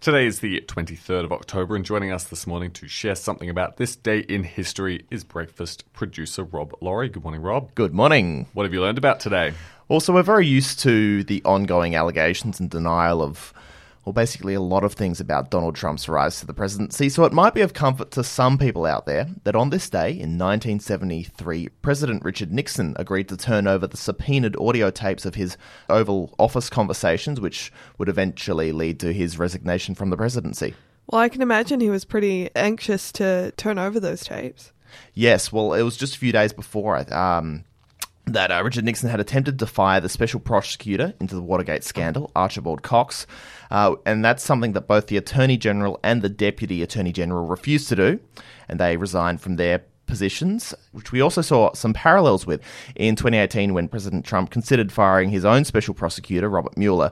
Today is the 23rd of October, and joining us this morning to share something about this day in history is breakfast producer Rob Laurie. Good morning, Rob. Good morning. What have you learned about today? Also, we're very used to the ongoing allegations and denial of, well, basically a lot of things about Donald Trump's rise to the presidency, so it might be of comfort to some people out there that on this day in 1973, President Richard Nixon agreed to turn over the subpoenaed audio tapes of his Oval Office conversations, which would eventually lead to his resignation from the presidency. Well, I can imagine he was pretty anxious to turn over those tapes. Yes, well, it was just a few days before that Richard Nixon had attempted to fire the special prosecutor into the Watergate scandal, Archibald Cox, and that's something that both the Attorney General and the Deputy Attorney General refused to do, and they resigned from their positions, which we also saw some parallels with in 2018 when President Trump considered firing his own special prosecutor, Robert Mueller.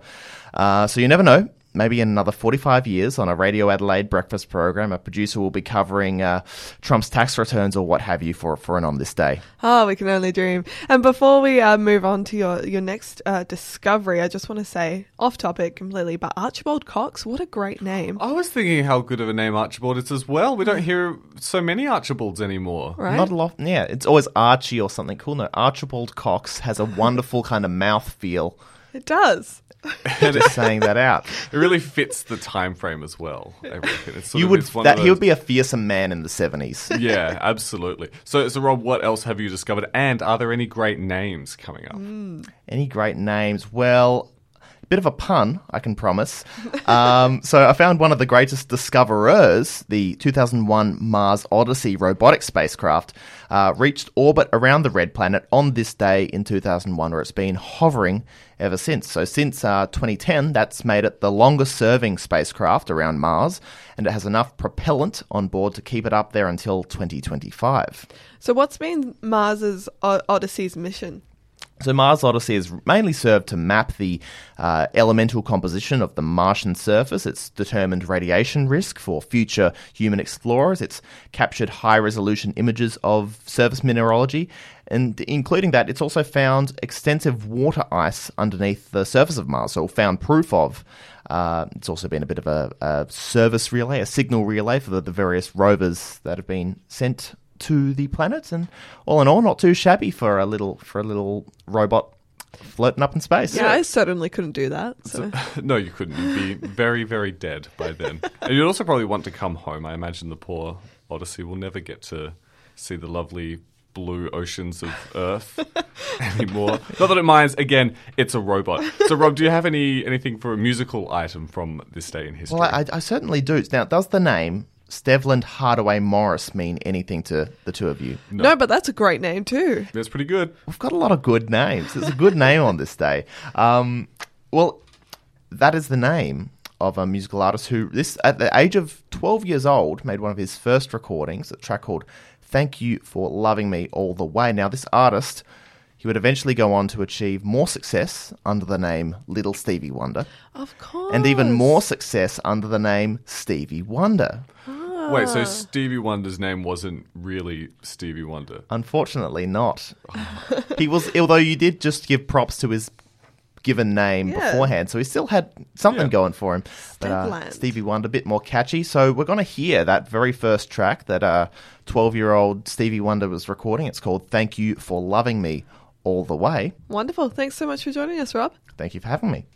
So you never know. Maybe in another 45 years on a Radio Adelaide breakfast program, a producer will be covering Trump's tax returns or what have you for an On This Day. Oh, we can only dream. And before we move on to your next discovery, I just want to say, off topic completely, but Archibald Cox, what a great name. I was thinking how good of a name Archibald is as well. We don't hear so many Archibalds anymore. Right? Not a lot. Yeah, it's always Archie or something cool. No, Archibald Cox has a wonderful kind of mouth feel. It does. Just saying that out. It really fits the time frame as well. Everything. It's He would be a fearsome man in the 70s. Yeah, absolutely. So Rob, what else have you discovered? And are there any great names coming up? Any great names? Well, a bit of a pun, I can promise. So I found one of the greatest discoverers, the 2001 Mars Odyssey robotic spacecraft, reached orbit around the Red Planet on this day in 2001, where it's been hovering ever since. So since 2010, that's made it the longest-serving spacecraft around Mars, and it has enough propellant on board to keep it up there until 2025. So what's been Mars's Odyssey's mission? So Mars Odyssey has mainly served to map the elemental composition of the Martian surface. It's determined radiation risk for future human explorers. It's captured high-resolution images of surface mineralogy. And including that, it's also found extensive water ice underneath the surface of Mars, so found proof of. It's also been a bit of a service relay, a signal relay for the various rovers that have been sent to the planet, and all in all, not too shabby for a little robot floating up in space. Yeah, I certainly couldn't do that. So. No, you couldn't. You'd be very, very dead by then. And you'd also probably want to come home. I imagine the poor Odyssey will never get to see the lovely blue oceans of Earth anymore. Not that it minds. Again, it's a robot. So, Rob, do you have anything for a musical item from this day in history? Well, I certainly do. Now, does the name Stevland Hardaway Morris mean anything to the two of you? No, but that's a great name too. That's pretty good. We've got a lot of good names. It's a good name on this day. Well, that is the name of a musical artist who, at the age of 12 years old, made one of his first recordings, a track called Thank You for Loving Me All the Way. Now, this artist, he would eventually go on to achieve more success under the name Little Stevie Wonder. Of course. And even more success under the name Stevie Wonder. Wait, so Stevie Wonder's name wasn't really Stevie Wonder? Unfortunately not. He was, although you did just give props to his given name beforehand, so he still had something going for him. But Stevie Wonder, a bit more catchy. So we're going to hear that very first track that 12-year-old Stevie Wonder was recording. It's called Thank You for Loving Me All the Way. Wonderful. Thanks so much for joining us, Rob. Thank you for having me.